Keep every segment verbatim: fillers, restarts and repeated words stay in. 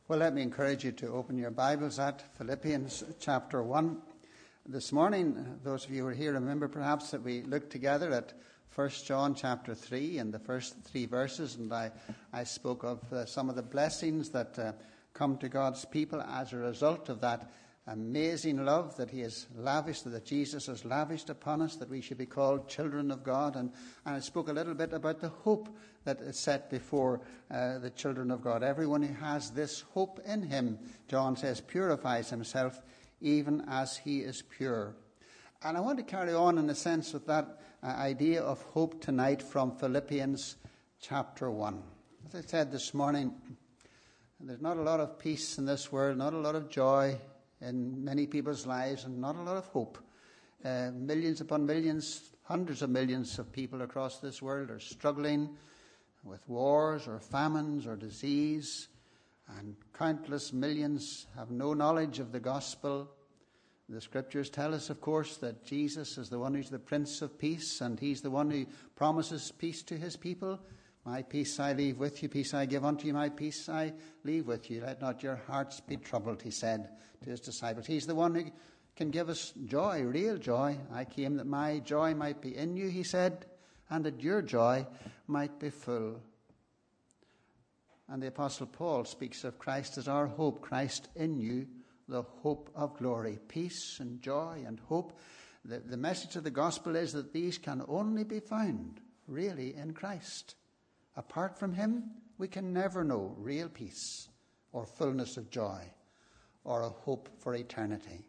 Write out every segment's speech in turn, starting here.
Well, let me encourage you to open your Bibles at Philippians chapter one. This morning, those of you who are here remember perhaps that we looked together at First John chapter three and the first three verses, and I, I spoke of uh, some of the blessings that uh, come to God's people as a result of that amazing love that he has lavished, that Jesus has lavished upon us, that we should be called children of God. And, and I spoke a little bit about the hope that is set before uh, the children of God. Everyone who has this hope in him, John says, purifies himself even as he is pure. And I want to carry on in a sense with that uh, idea of hope tonight from Philippians chapter one. As I said this morning, there's not a lot of peace in this world, not a lot of joy in many people's lives, and not a lot of hope. Uh, millions upon millions, hundreds of millions of people across this world are struggling with wars or famines or disease, and countless millions have no knowledge of the gospel. The scriptures tell us, of course, that Jesus is the one who's the Prince of Peace, and he's the one who promises peace to his people. My peace I leave with you, peace I give unto you, my peace I leave with you. Let not your hearts be troubled, he said to his disciples. He's the one who can give us joy, real joy. I came that my joy might be in you, he said, and that your joy might be full. And the Apostle Paul speaks of Christ as our hope, Christ in you, the hope of glory. Peace and joy and hope. The, the message of the gospel is that these can only be found really in Christ. Apart from him, we can never know real peace or fullness of joy or a hope for eternity.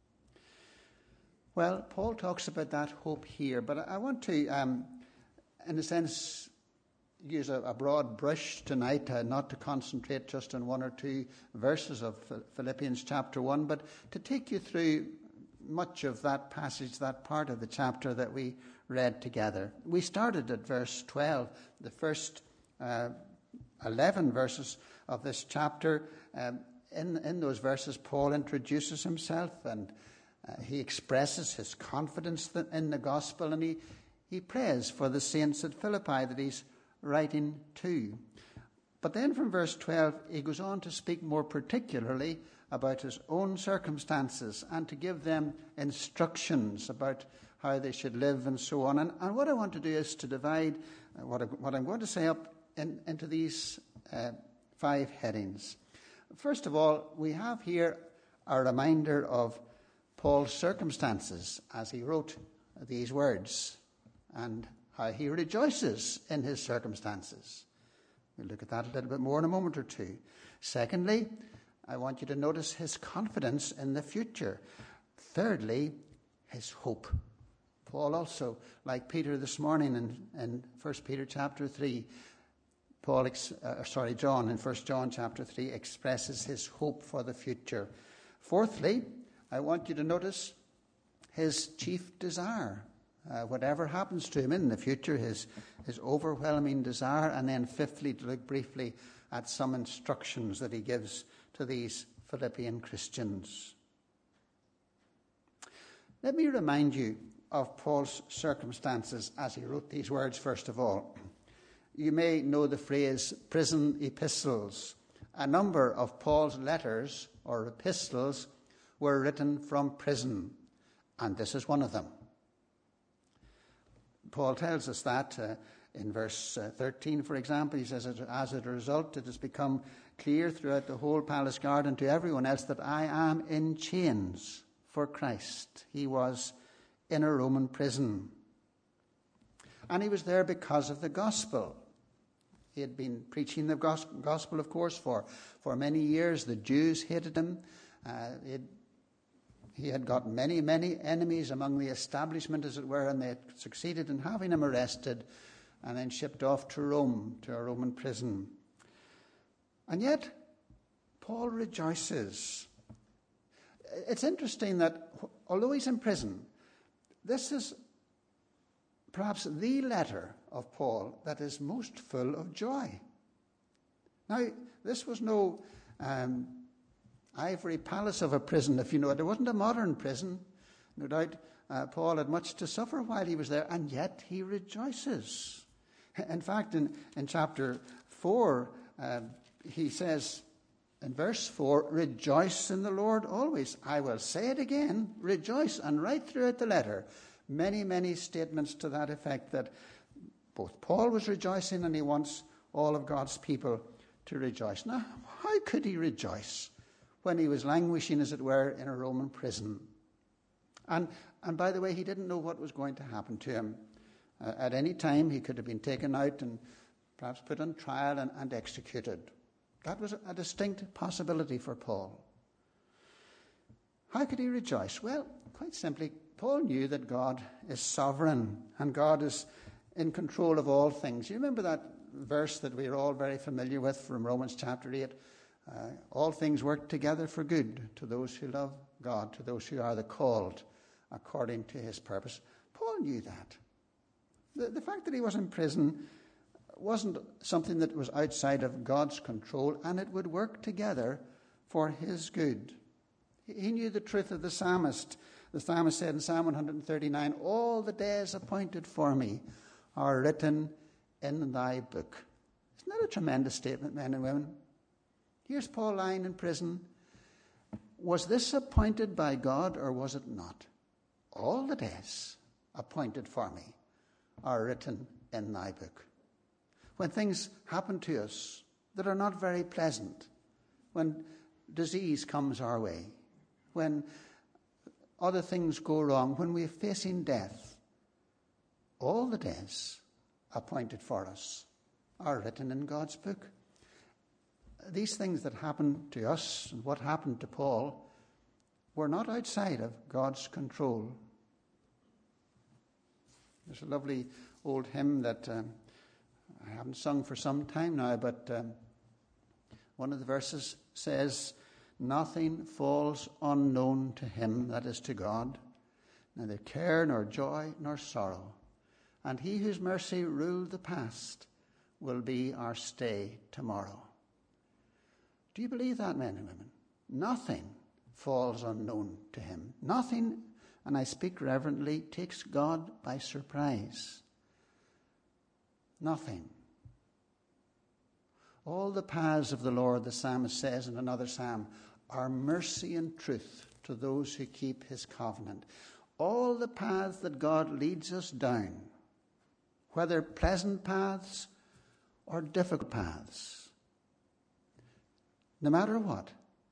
Well, Paul talks about that hope here, but I want to, um, in a sense, use a, a broad brush tonight, uh, not to concentrate just on one or two verses of Philippians chapter one, but to take you through much of that passage, that part of the chapter that we read together. We started at verse twelve, the first uh, eleven verses of this chapter. Um, in, in those verses, Paul introduces himself, and uh, he expresses his confidence in the gospel, and he, he prays for the saints at Philippi that he's writing to. But then from verse twelve, he goes on to speak more particularly about his own circumstances and to give them instructions about how they should live and so on. And, and what I want to do is to divide uh, what, I, what I'm going to say up in, into these uh, five headings. First of all, we have here a reminder of Paul's circumstances as he wrote these words and how he rejoices in his circumstances. We'll look at that a little bit more in a moment or two. Secondly, I want you to notice his confidence in the future. Thirdly, his hope. Paul also, like Peter this morning in, in First Peter chapter three, Paul, ex, uh, sorry, John in First John chapter three expresses his hope for the future. Fourthly, I want you to notice his chief desire. Uh, whatever happens to him in the future, his, his overwhelming desire. And then fifthly, to look briefly at some instructions that he gives to these Philippian Christians. Let me remind you of Paul's circumstances as he wrote these words, first of all. You may know the phrase prison epistles. A number of Paul's letters or epistles were written from prison, and this is one of them. Paul tells us that uh, in verse uh, thirteen, for example. He says, as a result, it has become clear throughout the whole palace guard and to everyone else that I am in chains for Christ. He was in a Roman prison. And he was there because of the gospel. He had been preaching the gospel, of course, for, for many years. The Jews hated him. Uh, it, He had got many, many enemies among the establishment, as it were, and they had succeeded in having him arrested and then shipped off to Rome, to a Roman prison. And yet, Paul rejoices. It's interesting that, although he's in prison, this is perhaps the letter of Paul that is most full of joy. Now, this was no Um, ivory palace of a prison, if you know it. It wasn't a modern prison. No doubt uh, Paul had much to suffer while he was there, and yet he rejoices. In fact, in, in chapter four, uh, he says, In verse four, rejoice in the Lord always. I will say it again, rejoice. And right throughout the letter, many, many statements to that effect, that both Paul was rejoicing and he wants all of God's people to rejoice. Now, how could he rejoice when he was languishing, as it were, in a Roman prison? And, and by the way, he didn't know what was going to happen to him. Uh, at any time, he could have been taken out and perhaps put on trial and, and executed. That was a distinct possibility for Paul. How could he rejoice? Well, quite simply, Paul knew that God is sovereign and God is in control of all things. You remember that verse that we are all very familiar with from Romans chapter eight? Uh, all things work together for good to those who love God, to those who are the called according to his purpose. Paul knew that. The, the fact that he was in prison wasn't something that was outside of God's control, and it would work together for his good. He knew the truth of the psalmist. The psalmist said in Psalm one thirty-nine, all the days appointed for me are written in thy book. Isn't that a tremendous statement, men and women? Here's Paul lying in prison. Was this appointed by God or was it not? All the days appointed for me are written in thy book. When things happen to us that are not very pleasant, when disease comes our way, when other things go wrong, when we're facing death, all the days appointed for us are written in God's book. These things that happened to us and what happened to Paul were not outside of God's control. There's a lovely old hymn that um, I haven't sung for some time now, but um, one of the verses says, nothing falls unknown to him, that is to God, neither care nor joy nor sorrow. And he whose mercy ruled the past will be our stay tomorrow. Do you believe that, men and women? Nothing falls unknown to him. Nothing, and I speak reverently, takes God by surprise. Nothing. All the paths of the Lord, the psalmist says in another psalm, are mercy and truth to those who keep his covenant. All the paths that God leads us down, whether pleasant paths or difficult paths, no matter what,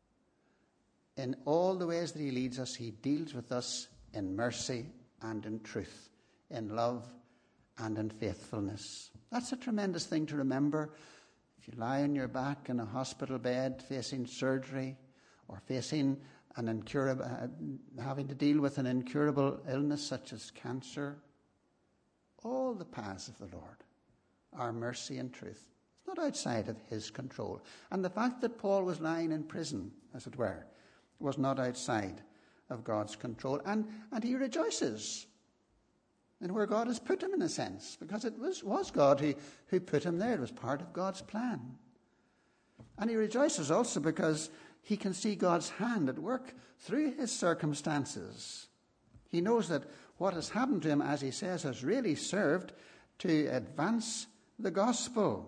in all the ways that he leads us, he deals with us in mercy and in truth, in love and in faithfulness. That's a tremendous thing to remember. If you lie on your back in a hospital bed facing surgery or facing an incurable, uh, having to deal with an incurable illness such as cancer, all the paths of the Lord are mercy and truth. It's not outside of his control. And the fact that Paul was lying in prison, as it were, was not outside of God's control. And, and he rejoices in where God has put him, in a sense, because it was, was God who, who put him there. It was part of God's plan. And he rejoices also because he can see God's hand at work through his circumstances. He knows that what has happened to him, as he says, has really served to advance the gospel.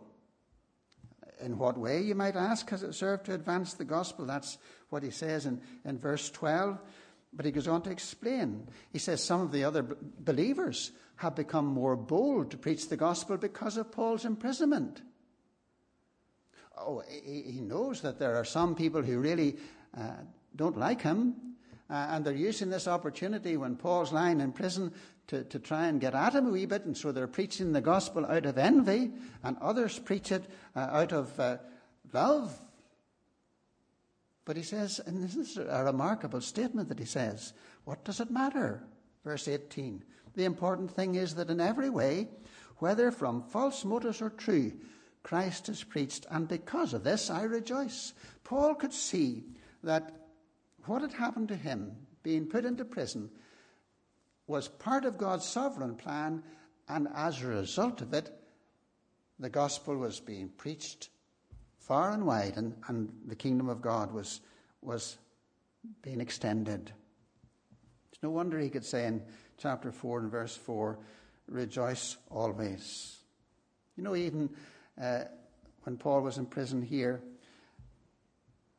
In what way, you might ask, has it served to advance the gospel? That's what he says in, in verse twelve. But he goes on to explain. He says some of the other b- believers have become more bold to preach the gospel because of Paul's imprisonment. Oh, he, he knows that there are some people who really uh, don't like him, uh, and they're using this opportunity when Paul's lying in prison to, to try and get at him a wee bit, and so they're preaching the gospel out of envy, and others preach it uh, out of uh, love. But he says, and this is a remarkable statement that he says, what does it matter? Verse eighteen, the important thing is that in every way, whether from false motives or true, Christ is preached, and because of this I rejoice. Paul could see that what had happened to him, being put into prison, was part of God's sovereign plan, and as a result of it, the gospel was being preached far and wide, and, and the kingdom of God was, was being extended. It's no wonder he could say in chapter four and verse four, rejoice always. You know, even uh, when Paul was in prison here,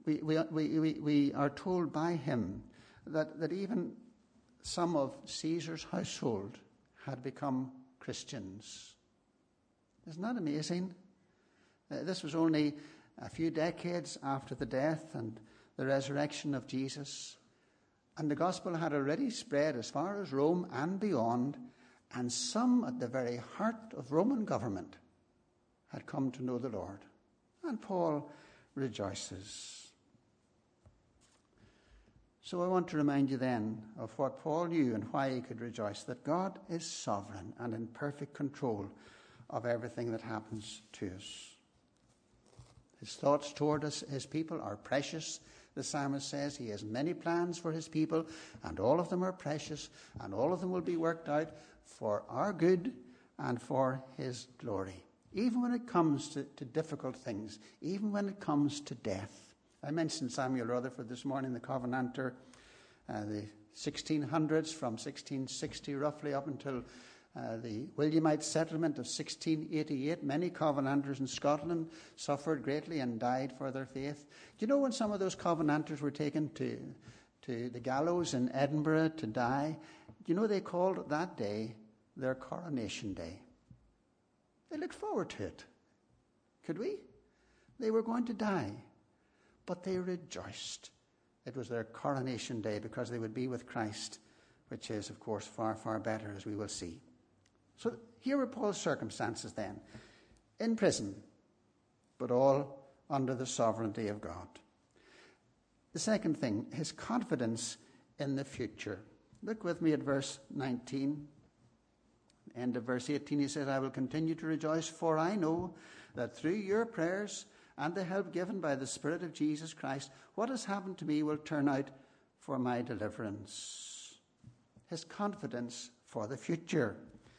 we, we, we, we, we are told by him that, that even some of Caesar's household had become Christians. Isn't that amazing? Uh, this was only a few decades after the death and the resurrection of Jesus. And the gospel had already spread as far as Rome and beyond, and some at the very heart of Roman government had come to know the Lord. And Paul rejoices. So I want to remind you then of what Paul knew and why he could rejoice, that God is sovereign and in perfect control of everything that happens to us. His thoughts toward us, his people, are precious. The psalmist says he has many plans for his people, and all of them are precious, and all of them will be worked out for our good and for his glory. Even when it comes to, to difficult things, even when it comes to death. I mentioned Samuel Rutherford this morning, the Covenanter, uh, the sixteen hundreds, from sixteen sixty roughly up until Uh, the Williamite settlement of sixteen eighty-eight. Many Covenanters in Scotland suffered greatly and died for their faith. Do you know when some of those Covenanters were taken to, to the gallows in Edinburgh to die? Do you know they called that day their coronation day? They looked forward to it. Could we? They were going to die, but they rejoiced. It was their coronation day because they would be with Christ, which is, of course, far, far better, as we will see. So here were Paul's circumstances then. In prison, but all under the sovereignty of God. The second thing, his confidence in the future. Look with me at verse nineteen. End of verse eighteen, he says, I will continue to rejoice, for I know that through your prayers and the help given by the Spirit of Jesus Christ, what has happened to me will turn out for my deliverance. His confidence for the future.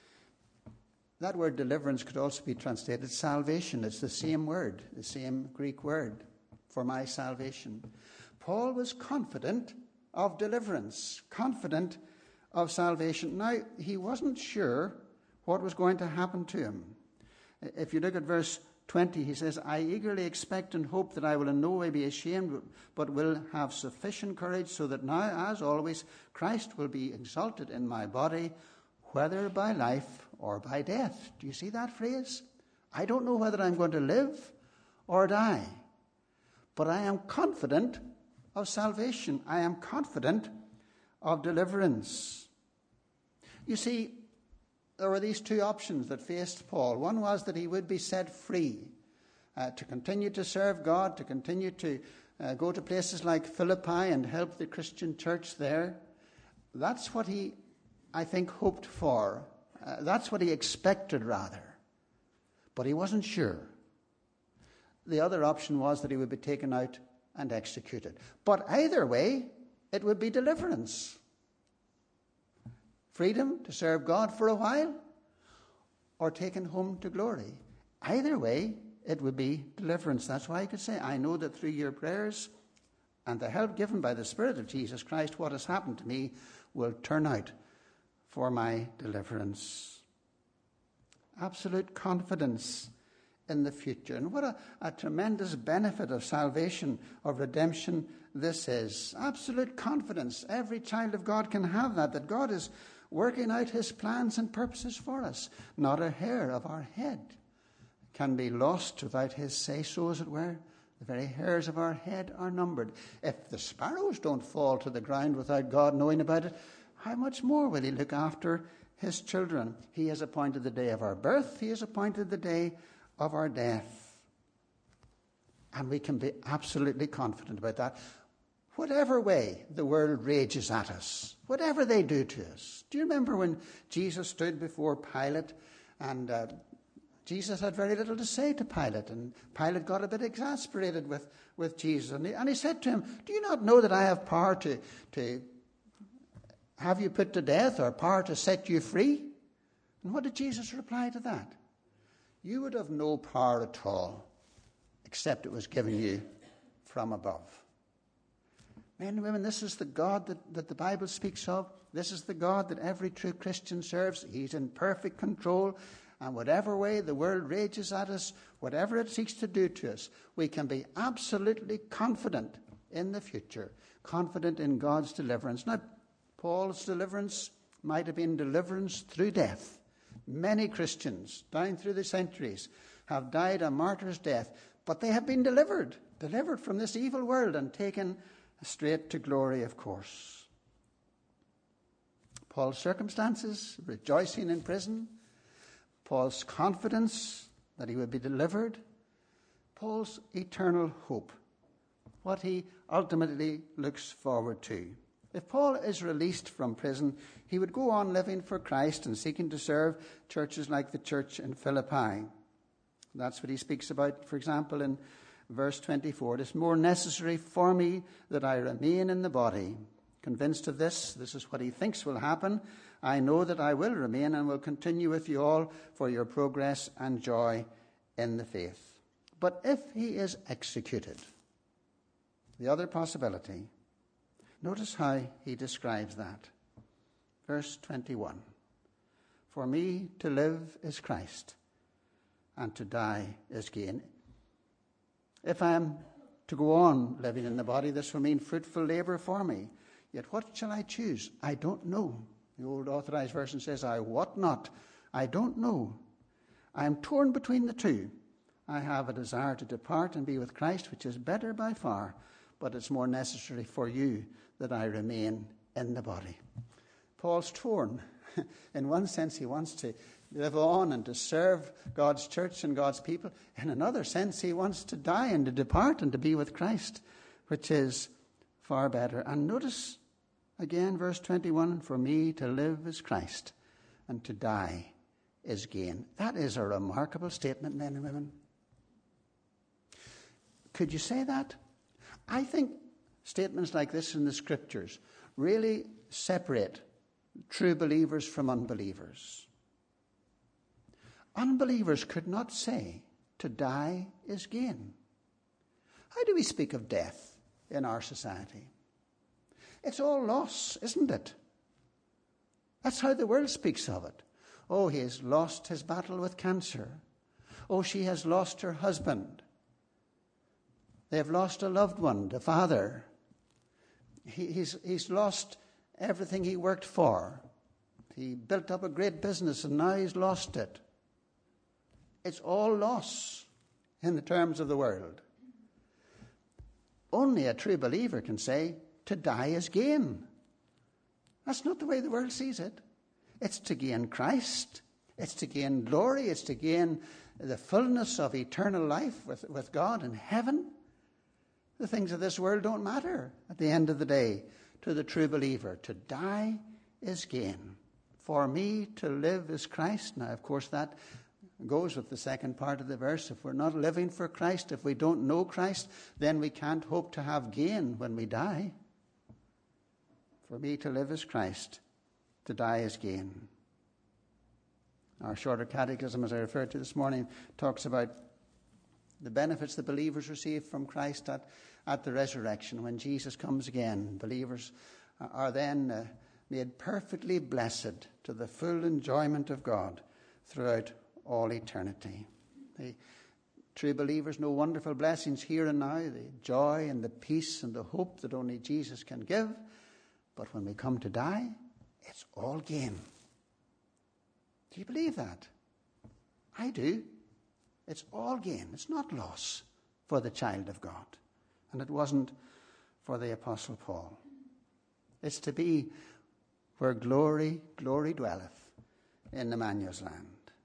That word deliverance could also be translated salvation. It's the same word, the same Greek word for my salvation. Paul was confident of deliverance, confident of salvation. Now, he wasn't sure what was going to happen to him. If you look at verse twenty, he says, I eagerly expect and hope that I will in no way be ashamed, but will have sufficient courage, so that now, as always, Christ will be exalted in my body, whether by life or by death. Do you see that phrase? I don't know whether I'm going to live or die, but I am confident of salvation. I am confident of deliverance. You see, there were these two options that faced Paul. One was that he would be set free uh, to continue to serve God, to continue to uh, go to places like Philippi and help the Christian church there. That's what he, I think, hoped for. Uh, that's what he expected, rather. But he wasn't sure. The other option was that he would be taken out and executed. But either way, it would be deliverance. Freedom to serve God for a while, or taken home to glory. Either way, it would be deliverance. That's why he could say, I know that through your prayers and the help given by the Spirit of Jesus Christ, what has happened to me will turn out for my deliverance. Absolute confidence in the future. And what a, a tremendous benefit of salvation, of redemption this is. Absolute confidence. Every child of God can have that, that God is working out his plans and purposes for us. Not a hair of our head can be lost without his say-so, as it were. The very hairs of our head are numbered. If the sparrows don't fall to the ground without God knowing about it, how much more will he look after his children? He has appointed the day of our birth. He has appointed the day of our death. And we can be absolutely confident about that. Whatever way the world rages at us, whatever they do to us. Do you remember when Jesus stood before Pilate, and uh, Jesus had very little to say to Pilate, and Pilate got a bit exasperated with, with Jesus, and he, and he said to him, do you not know that I have power to, to have you put to death, or power to set you free? And what did Jesus reply to that? You would have no power at all, except it was given you from above. Men and women, this is the God that, that the Bible speaks of. This is the God that every true Christian serves. He's in perfect control. And whatever way the world rages at us, whatever it seeks to do to us, we can be absolutely confident in the future, confident in God's deliverance. Now, Paul's deliverance might have been deliverance through death. Many Christians down through the centuries have died a martyr's death, but they have been delivered, delivered from this evil world and taken straight to glory, of course. Paul's circumstances, rejoicing in prison, Paul's confidence that he would be delivered, Paul's eternal hope, what he ultimately looks forward to. If Paul is released from prison, he would go on living for Christ and seeking to serve churches like the church in Philippi. That's what he speaks about, for example, in verse twenty-four. It is more necessary for me that I remain in the body. Convinced of this, this is what he thinks will happen. I know that I will remain and will continue with you all for your progress and joy in the faith. But if he is executed, the other possibility, notice how he describes that. Verse twenty-one. For me to live is Christ, and to die is gain. If I am to go on living in the body, this will mean fruitful labour for me. Yet what shall I choose? I don't know. The old Authorized Version says, I wot not. I don't know. I am torn between the two. I have a desire to depart and be with Christ, which is better by far, but it's more necessary for you that I remain in the body. Paul's torn. In one sense, he wants to live on and to serve God's church and God's people. In another sense, he wants to die and to depart and to be with Christ, which is far better. And notice again, verse twenty-one, for me to live is Christ, and to die is gain. That is a remarkable statement, men and women. Could you say that? I think statements like this in the Scriptures really separate true believers from unbelievers. Unbelievers could not say to die is gain. How do we speak of death in our society? It's all loss, isn't it? That's how the world speaks of it. Oh, he has lost his battle with cancer. Oh, she has lost her husband. They have lost a loved one, the father. He, he's, he's lost everything he worked for. He built up a great business and now he's lost it. It's all loss in the terms of the world. Only a true believer can say, to die is gain. That's not the way the world sees it. It's to gain Christ. It's to gain glory. It's to gain the fullness of eternal life with, with God in heaven. The things of this world don't matter at the end of the day to the true believer. To die is gain. For me to live is Christ. Now, of course, that goes with the second part of the verse. If we're not living for Christ, if we don't know Christ, then we can't hope to have gain when we die. For me to live is Christ, to die is gain. Our shorter catechism, as I referred to this morning, talks about the benefits the believers receive from Christ at, at the resurrection. When Jesus comes again, believers are then uh, made perfectly blessed to the full enjoyment of God throughout all eternity. The true believers know wonderful blessings here and now, the joy and the peace and the hope that only Jesus can give. But when we come to die, it's all gain. Do you believe that? I do. It's all gain. It's not loss for the child of God. And it wasn't for the Apostle Paul. It's to be where glory, glory dwelleth in Emmanuel's land.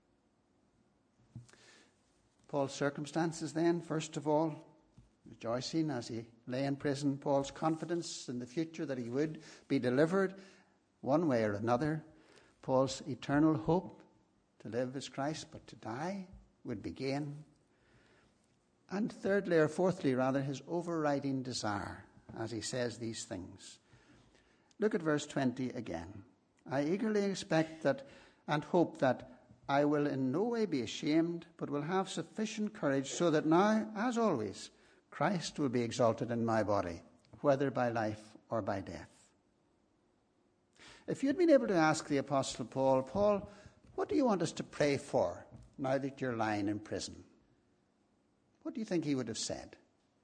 Paul's circumstances then, first of all, rejoicing as he lay in prison, Paul's confidence in the future that he would be delivered one way or another, Paul's eternal hope to live as Christ, but to die would be gain. And thirdly, or fourthly rather, his overriding desire as he says these things. Look at verse twenty again. I eagerly expect that and hope that I will in no way be ashamed, but will have sufficient courage so that now, as always, Christ will be exalted in my body, whether by life or by death. If you'd been able to ask the Apostle Paul, Paul, what do you want us to pray for now that you're lying in prison? What do you think he would have said?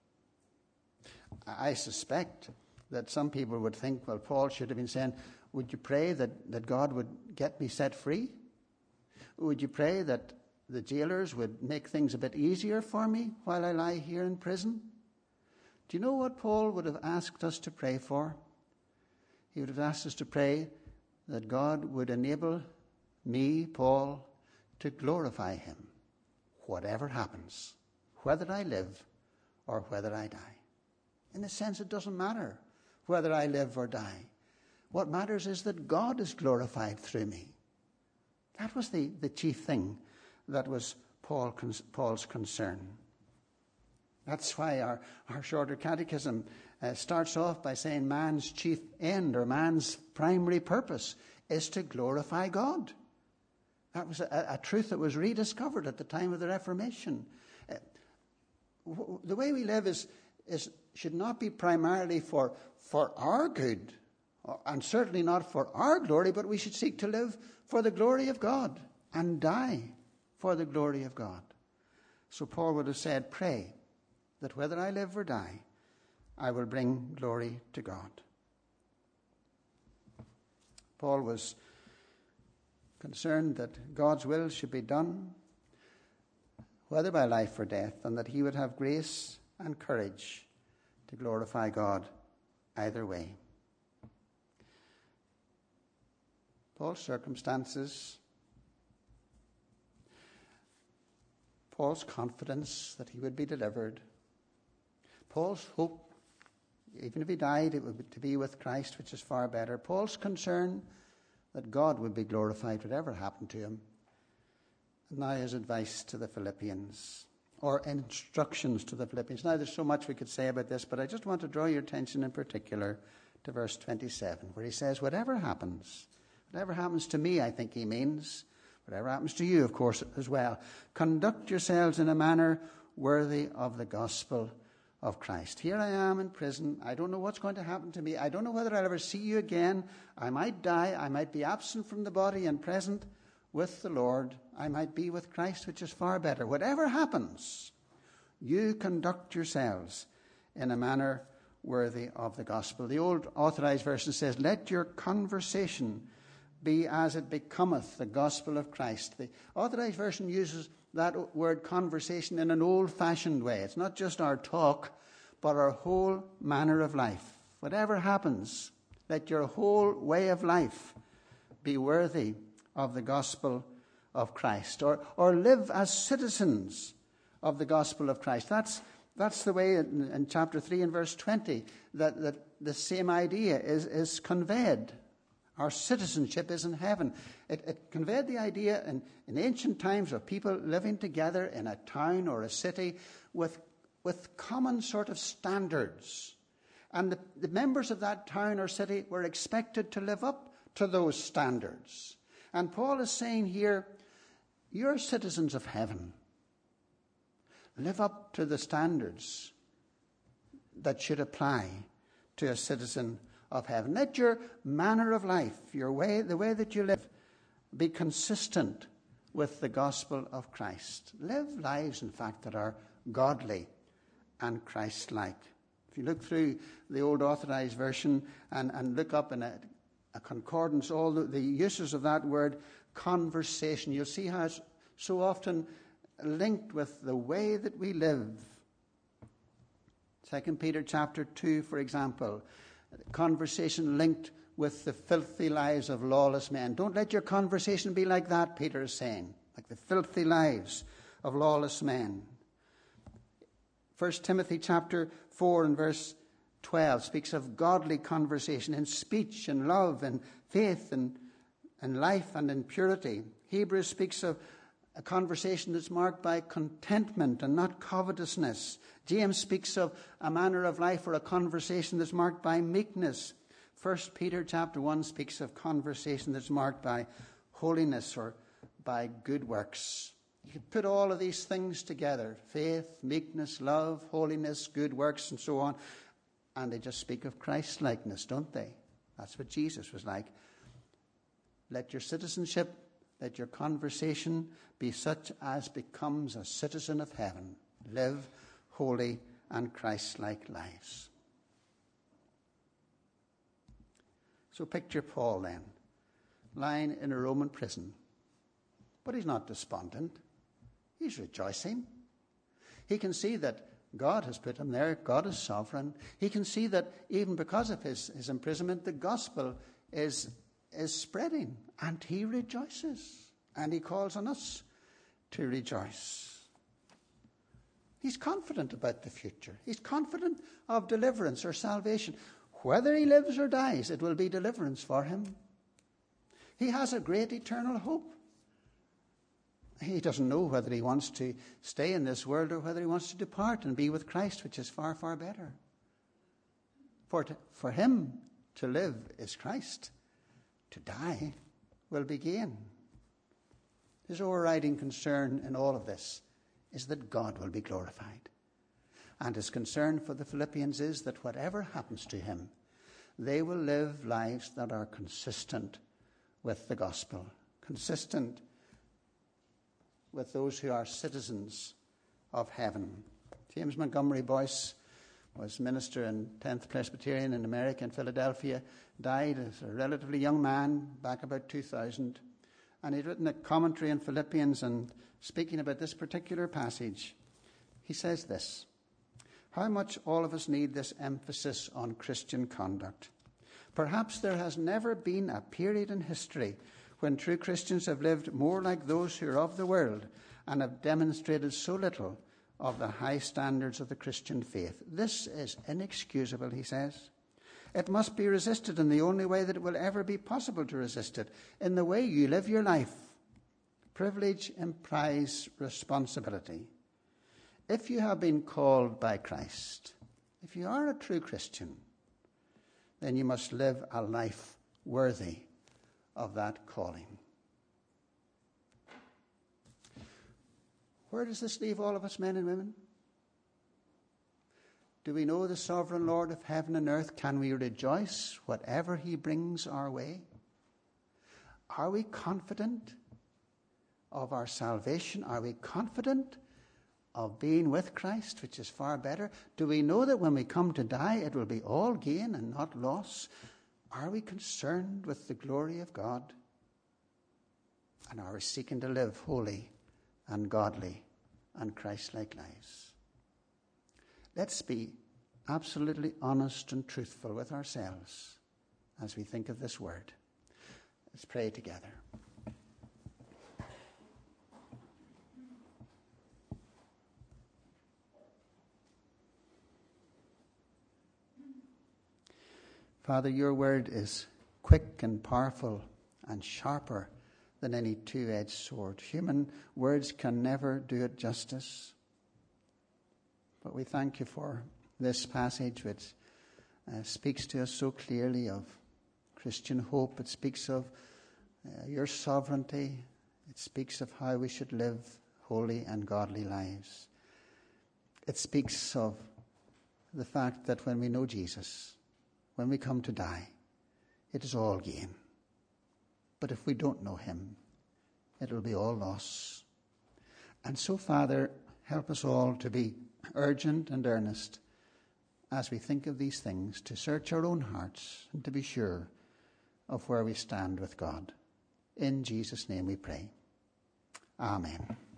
I suspect that some people would think, well, Paul should have been saying, would you pray that, that God would get me set free? Would you pray that the jailers would make things a bit easier for me while I lie here in prison? Do you know what Paul would have asked us to pray for? He would have asked us to pray that God would enable me, Paul, to glorify him, whatever happens, whether I live or whether I die. In a sense, it doesn't matter whether I live or die. What matters is that God is glorified through me. That was the, the chief thing that was Paul, Paul's concern. That's why our, our shorter catechism uh, starts off by saying man's chief end or man's primary purpose is to glorify God. That was a, a truth that was rediscovered at the time of the Reformation. Uh, w- the way we live is, is should not be primarily for, for our good, and certainly not for our glory, but we should seek to live for the glory of God and die for the glory of God. So Paul would have said, pray that whether I live or die, I will bring glory to God. Paul was concerned that God's will should be done, whether by life or death, and that he would have grace and courage to glorify God either way. Paul's circumstances, Paul's confidence that he would be delivered, Paul's hope, even if he died, it would be to be with Christ, which is far better. Paul's concern that God would be glorified, whatever happened to him. And now his advice to the Philippians, or instructions to the Philippians. Now there's so much we could say about this, but I just want to draw your attention in particular to verse twenty-seven, where he says, whatever happens, whatever happens to me, I think he means, whatever happens to you, of course, as well, conduct yourselves in a manner worthy of the gospel of Christ. Here I am in prison. I don't know what's going to happen to me. I don't know whether I'll ever see you again. I might die. I might be absent from the body and present with the Lord. I might be with Christ, which is far better. Whatever happens, you conduct yourselves in a manner worthy of the gospel. The old Authorized Version says, let your conversation be as it becometh the gospel of Christ. The Authorized Version uses that word conversation in an old-fashioned way. It's not just our talk, but our whole manner of life. Whatever happens, let your whole way of life be worthy of the gospel of Christ, or, or live as citizens of the gospel of Christ. That's, that's the way in, in chapter three and verse twenty that, that the same idea is, is conveyed. Our citizenship is in heaven. It, it conveyed the idea in, in ancient times of people living together in a town or a city with, with common sort of standards. And the, the members of that town or city were expected to live up to those standards. And Paul is saying here, you're citizens of heaven. Live up to the standards that should apply to a citizen of heaven. Let your manner of life, your way, the way that you live, be consistent with the gospel of Christ. Live lives, in fact, that are godly and Christ-like. If you look through the old Authorized Version and, and look up in a, a concordance, all the, the uses of that word, conversation, you'll see how it's so often linked with the way that we live. Second Peter chapter two, for example, conversation linked with the filthy lives of lawless men. Don't let your conversation be like that, Peter is saying, like the filthy lives of lawless men. First Timothy chapter four and verse twelve speaks of godly conversation in speech and love and faith and, and life and in purity. Hebrews speaks of a conversation that's marked by contentment and not covetousness. James speaks of a manner of life or a conversation that's marked by meekness. First Peter chapter one speaks of conversation that's marked by holiness or by good works. You can put all of these things together, faith, meekness, love, holiness, good works, and so on, and they just speak of Christ-likeness, don't they? That's what Jesus was like. Let your citizenship Let your conversation be such as becomes a citizen of heaven. Live holy and Christ-like lives. So picture Paul then, lying in a Roman prison. But he's not despondent. He's rejoicing. He can see that God has put him there. God is sovereign. He can see that even because of his, his imprisonment, the gospel is, is spreading. And he rejoices. And he calls on us to rejoice. He's confident about the future. He's confident of deliverance or salvation. Whether he lives or dies, it will be deliverance for him. He has a great eternal hope. He doesn't know whether he wants to stay in this world or whether he wants to depart and be with Christ, which is far, far better. For, to, for him to live is Christ. To die will be gain. His overriding concern in all of this is that God will be glorified. And his concern for the Philippians is that whatever happens to him, they will live lives that are consistent with the gospel, consistent with those who are citizens of heaven. James Montgomery Boyce was minister in tenth Presbyterian in America, in Philadelphia, died as a relatively young man back about two thousand. And he'd written a commentary in Philippians, and speaking about this particular passage, he says this: how much all of us need this emphasis on Christian conduct. Perhaps there has never been a period in history when true Christians have lived more like those who are of the world and have demonstrated so little of the high standards of the Christian faith. This is inexcusable, he says. It must be resisted in the only way that it will ever be possible to resist it, in the way you live your life. Privilege implies responsibility. If you have been called by Christ, if you are a true Christian, then you must live a life worthy of that calling. Where does this leave all of us, men and women? Do we know the sovereign Lord of heaven and earth? Can we rejoice whatever he brings our way? Are we confident of our salvation? Are we confident of being with Christ, which is far better? Do we know that when we come to die, it will be all gain and not loss? Are we concerned with the glory of God? And are we seeking to live holy and godly and Christ-like lives? Let's be absolutely honest and truthful with ourselves as we think of this word. Let's pray together. Father, your word is quick and powerful and sharper than any two-edged sword. Human words can never do it justice. But we thank you for this passage which uh, speaks to us so clearly of Christian hope. It speaks of uh, your sovereignty. It speaks of how we should live holy and godly lives. It speaks of the fact that when we know Jesus, when we come to die, it is all gain. But if we don't know him, it will be all loss. And so, Father, help us all to be urgent and earnest as we think of these things, to search our own hearts and to be sure of where we stand with God. In Jesus' name we pray. Amen.